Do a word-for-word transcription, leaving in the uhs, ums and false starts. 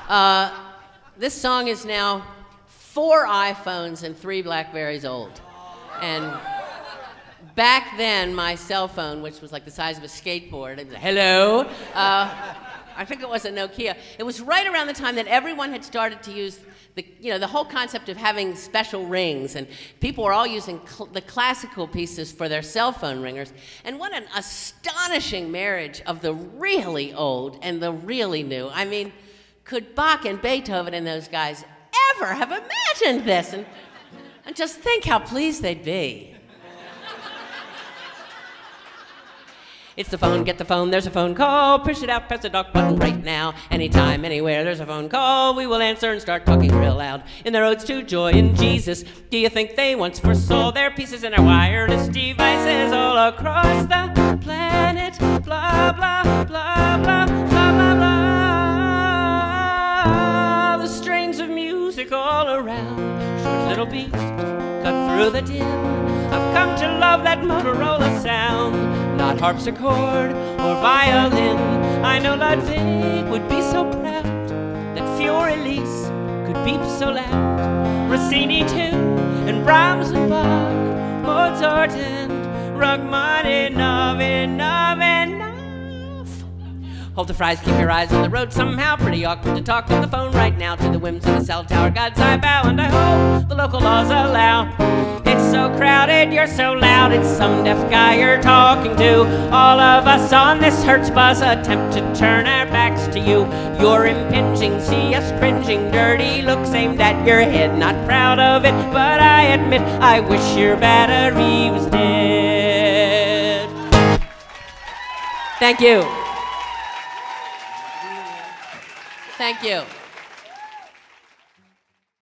Uh, this song is now four iPhones and three Blackberries old. And back then, my cell phone, which was like the size of a skateboard, it was, hello, uh, I think it was a Nokia. It was right around the time that everyone had started to use the, you know, the whole concept of having special rings, and people were all using cl- the classical pieces for their cell phone ringers. And what an astonishing marriage of the really old and the really new. I mean, could Bach and Beethoven and those guys ever have imagined this? And, and just think how pleased they'd be. It's the phone, get the phone, there's a phone call. Push it out, press the dock button right now. Anytime, anywhere, there's a phone call. We will answer and start talking real loud. In their odes to joy in Jesus, do you think they once foresaw their pieces and their wireless devices all across the planet? Blah, blah, blah, blah, blah, blah, blah. The strains of music all around. Short little beats cut through the din. I've come to love that Motorola sound. Not harpsichord or violin. I know Ludwig would be so proud that Fiore-Lise could beep so loud. Rossini too, and Brahms and Bach, Mozart and Rachmaninoff, enough, enough. Hold the fries, keep your eyes on the road somehow. Pretty awkward to talk on the phone right now to the whims of the cell tower. God's I bow and I hope the local laws allow. It's so crowded, you're so loud, it's some deaf guy you're talking to. All of us on this Hertz bus attempt to turn our backs to you. You're impinging, see us cringing, dirty looks aimed at your head. Not proud of it, but I admit I wish your battery was dead. Thank you. Thank you.